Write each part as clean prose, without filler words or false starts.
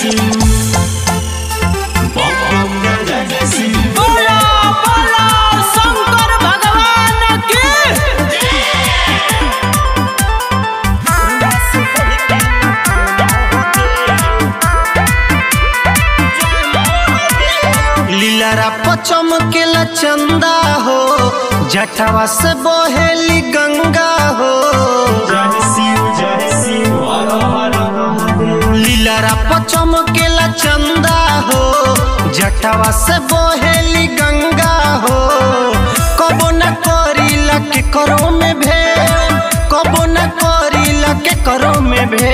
बोला बोला शंकर भगवान की। लीलारा पचम के चंदा हो, जटवा से बहेली गंगा हो। लीलारा पचम के चंदा हो, जटवा से बहेली गंगा हो। कबो न करीला के करो में भे, कबो न करीला के करो में भे।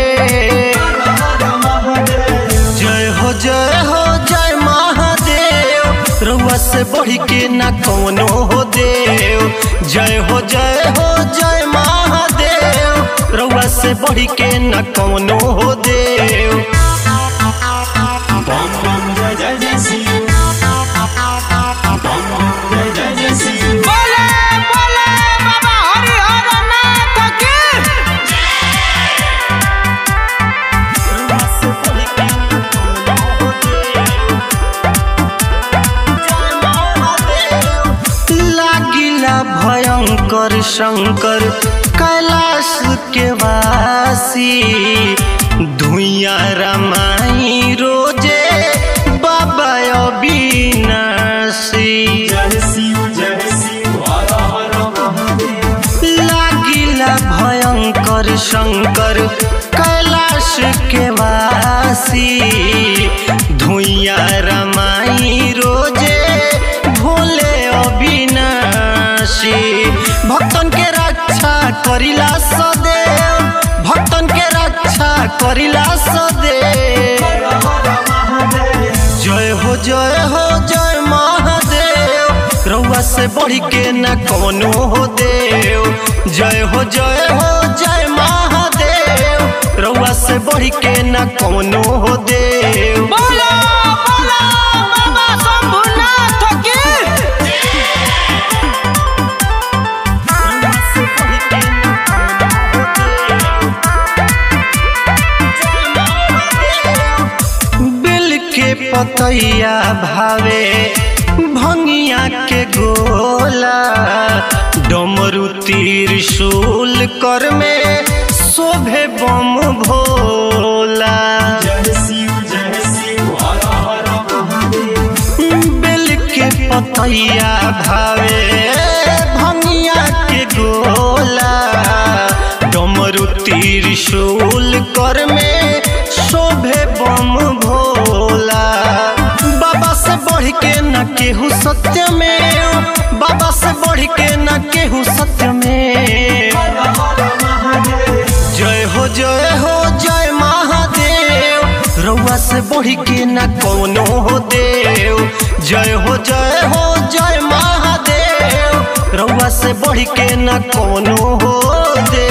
जय हो जय हो जय महादेव, रउआ से बढ़ी के न कौनो हो देव। जय हो जय महादेव, रउआ से बढ़ी के न कौनो हो देव। बोले बोले बाबा हरिहर नाथ की। लागिला भयंकर शंकर कैलाश के वासी। धुइया रमाई रोजे बाबा अविनाशी। लागिला भयंकर शंकर कैलाश के वासी। धुइया रमाई रोजे भोले अविनाशी। भक्तन के रक्षा करिला सदैव, भक्तन के रक्षा करिला सदैव। जय हो जय महादेव, रउआ से बढ़ी के न कौनो हो देव। जय हो जय महादेव, रउआ से बढ़ी के न कौनो हो देव। बोला बोला बाबा शंभुनाथ की। बेल के पतैया भावे भंगिया के गोला। डमरू त्रिशूल कर में शोभे बम भोला। बेल के पतैया भावे भंगिया के गोला। डमरू त्रिशूल कर में शोभे बम भोला। बाबा से बढ़ के न केहू सत्य में, बाबा से बढ़ के न केहू सत्य में। जय हो जय महादेव, रउआ से बढ़ के न कौनो हो देव। जय हो जय महादेव, रउआ से बढ़ के न कौनो हो देव।